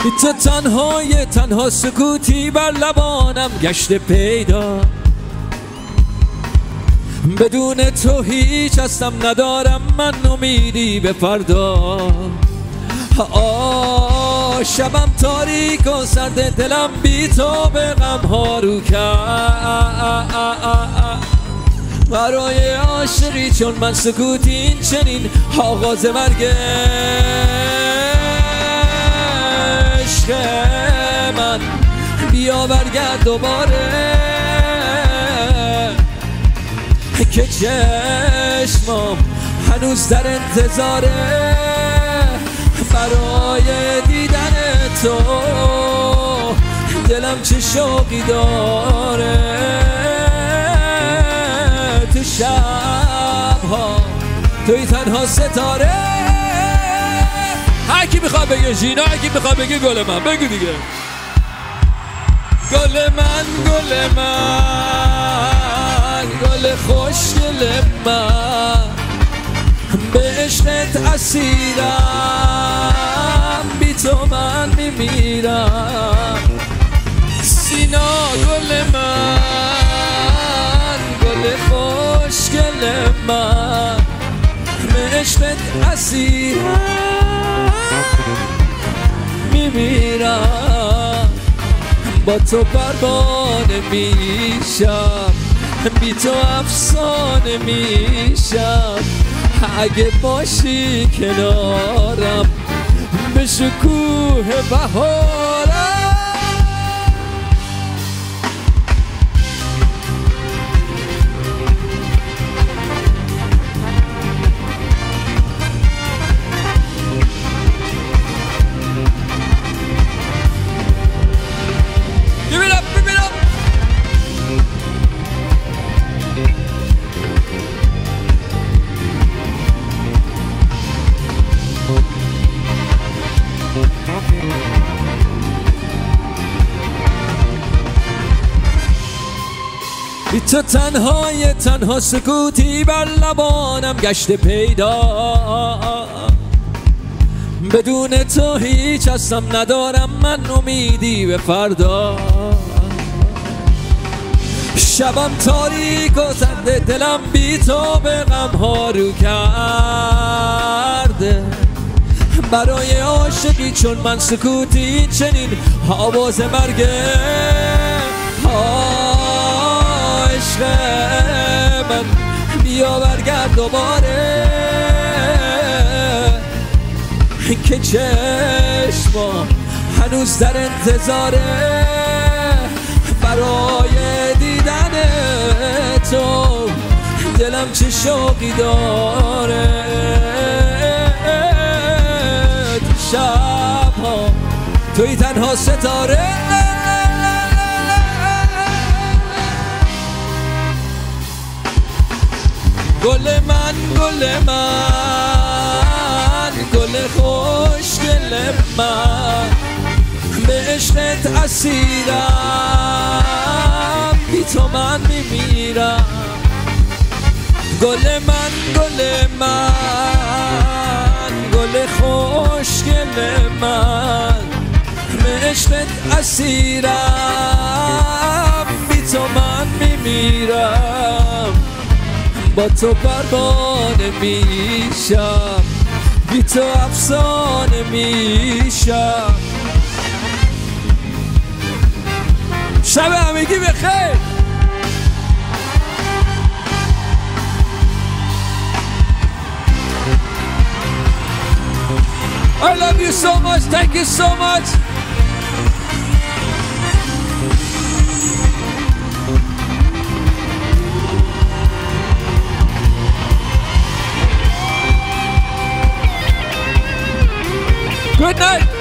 تو تنها سکوتی بر لبانم گشته پیدا. بدون تو هیچ هستم ندارم من امیدی به فردا. شبم تاریک و سرد دلم بی تو به غم ها رو کرد. برای عاشقی چون من سکوتی این چنین آغاز مرگ عشق من. بیا برگرد دوباره که چشمم هنوز در انتظاره برای دیدن تو. دلم چه شوقی داره تو شبها توی تنها ستاره. هر کی میخواد بگه ژینا، هر کی میخواد بگه گل من بگو دیگه. گل من گل خوشگل من به عشقت اسیرم بی تو من میمیرم. سینا گل من گل خوشگل من به عشقت اسیرم میمیرم. با تو پروانه میشم بی تو افسانه میشم. اگه باشی کنارم به شکوه بهارم. بی تو تنها سکوتی بر لبانم گشته پیدا. بدون تو هیچ هستم ندارم من امیدی به فردا. شبم تاریک و سرد دلم بی تو به غم ها رو کرده. برای عاشقی چون من سکوتی چنین آواز مرگ عشق من. بیا برگرد دوباره که چشمم هنوز در انتظاره برای دیدن تو. دلم چه شوقی داره تو شبها توی تنها ستاره. گل من گل خوشگل من به عشقت اسیرم بی تو من میمیرم. گل من گل خوشگل من به عشقت اسیرم بی تو من میمیرم. با تو پروانه میشم بی تو افسانه میشم. شب همگی بخیر. I love you so much. Thank you so much. Good night.